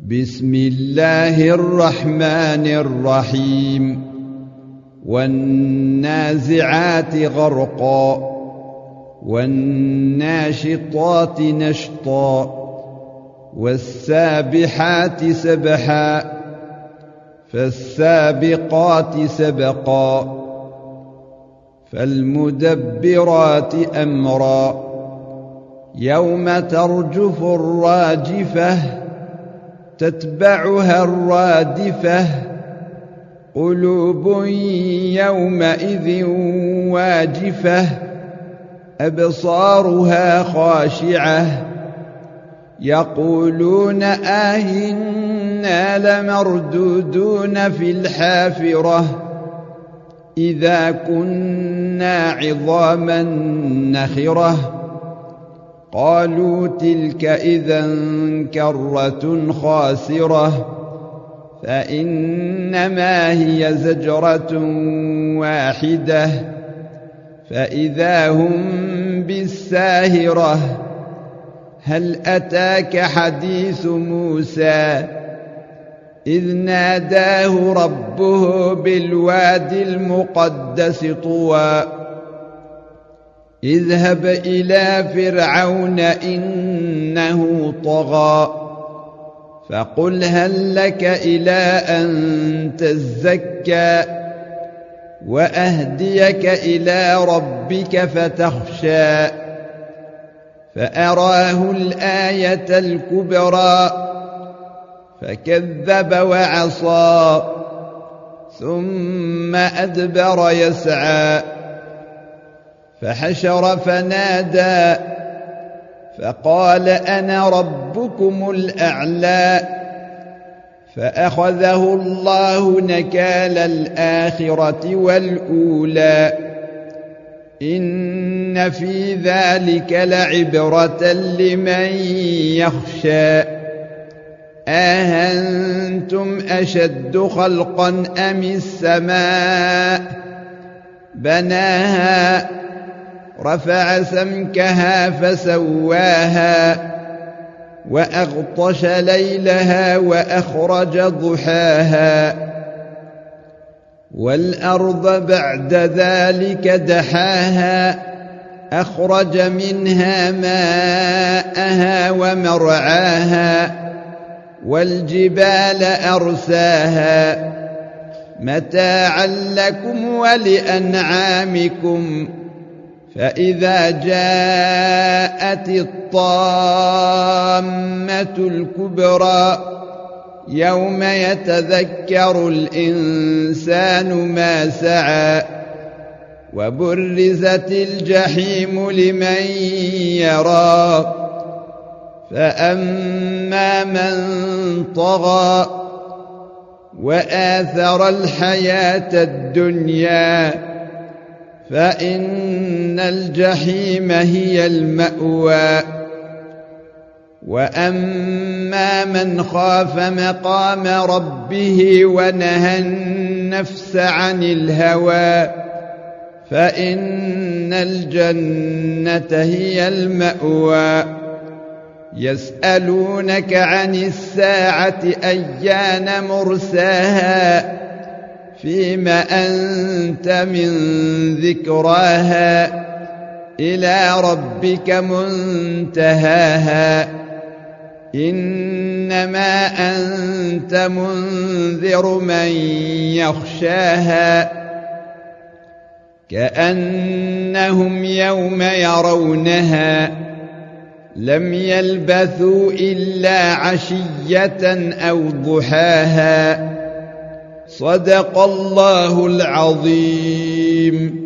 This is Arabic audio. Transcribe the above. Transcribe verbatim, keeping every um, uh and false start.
بسم الله الرحمن الرحيم والنازعات غرقا والناشطات نشطا والسابحات سبحا فالسابقات سبقا فالمدبرات أمرا يوم ترجف الراجفة تتبعها الرادفة قلوب يومئذ واجفة أبصارها خاشعة يقولون آهنا لمردودون في الحافرة إذا كنا عظاما نخرة قالوا تلك إذا كرة خاسرة فإنما هي زجرة واحدة فإذا هم بالساهرة هل أتاك حديث موسى إذ ناداه ربه بالوادي المقدس طوى اذهب إلى فرعون إنه طغى فقل هل لك إلى أن تزكى وأهديك إلى ربك فتخشى فأراه الآية الكبرى فكذب وعصى ثم أدبر يسعى فحشر فنادى فقال أنا ربكم الأعلى فأخذه الله نكال الآخرة والأولى إن في ذلك لعبرة لمن يخشى أأنتم أشد خلقا أم السماء بناها رفع سمكها فسواها وأغطش ليلها وأخرج ضحاها والأرض بعد ذلك دحاها أخرج منها ماءها ومرعاها والجبال أرساها متاعا لكم ولأنعامكم فإذا جاءت الطامة الكبرى يوم يتذكر الإنسان ما سعى وبرزت الجحيم لمن يرى فأما من طغى وآثر الحياة الدنيا فإن الجحيم هي المأوى وأما من خاف مقام ربه ونهى النفس عن الهوى فإن الجنة هي المأوى يسألونك عن الساعة أيان مرساها فيما أنت من ذكراها إلى ربك منتهاها إنما أنت منذر من يخشاها كأنهم يوم يرونها لم يلبثوا إلا عشية أو ضحاها صدق الله العظيم.